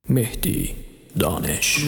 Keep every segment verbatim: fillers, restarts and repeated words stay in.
Mehdi Daneş.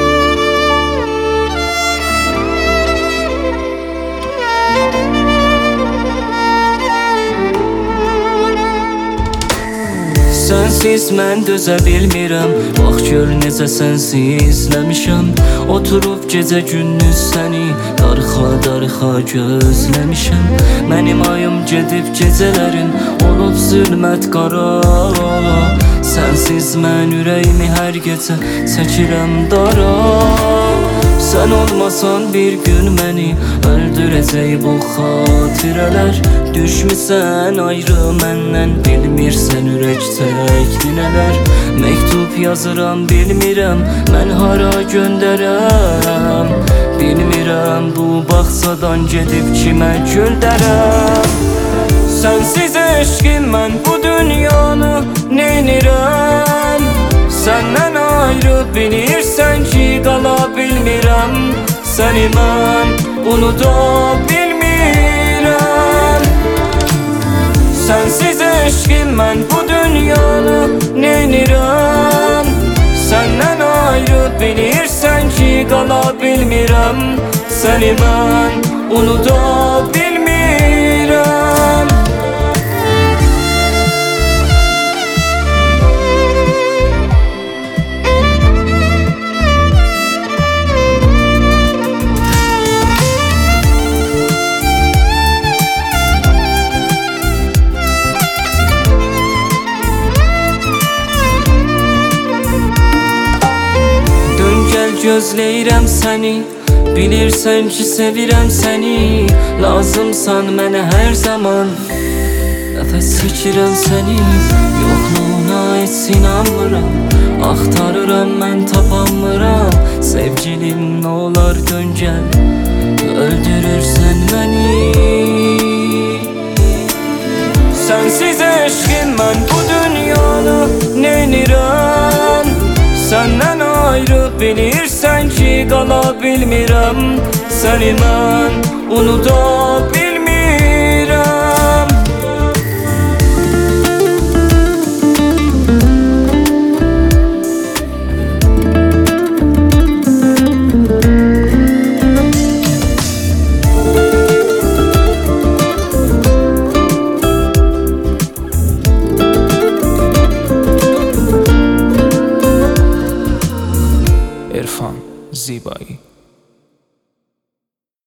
Sensiz mən dözə bilmirəm. Bax gör necə sensizləmişəm. Oturub gecə gündüz səni darıxa darıxa gözləmişəm. Mənim ayım gedib gecələrin olub zülmət qara. Sensiz mən ürəyimi hər gecə çəkirəm dara. Sən olmasan bir gün məni öldürəcək bu xatirələr. Düşmüsən ayrı məndən, bilmirsən ürək çəkdi nələr. Məktub yazıram bilmirəm mən hara göndərəm. Bilmirəm bu bağçadan gedib kimə göndərəm. Sensiz eşqim mən bu dünyanı neynirəm? Səndən ayrı bilirsən ki qala bilmirəm. Səni mən unuda bilmirəm. Sensiz eşqim mən bu dünyanı neynirəm? Səndən ayrı bilirsən ki qala bilmirəm. Səni mən unuda bilmirəm. Gözləyirəm səni, bilirsən ki sevirəm səni. Lazımsan mənə hər zaman, nəfəs çəkirəm səni. Yoxluğuna heç inanmıram, axtarıram mən tapamıram. Sevgilim nə olar dön gəl, öldürürsən məni. Sensiz eşqim mən bu dünyanı neynirəm? Səndən ayrı bilirsən ki qala bilmirəm. Səni mən unuda bilmirəm.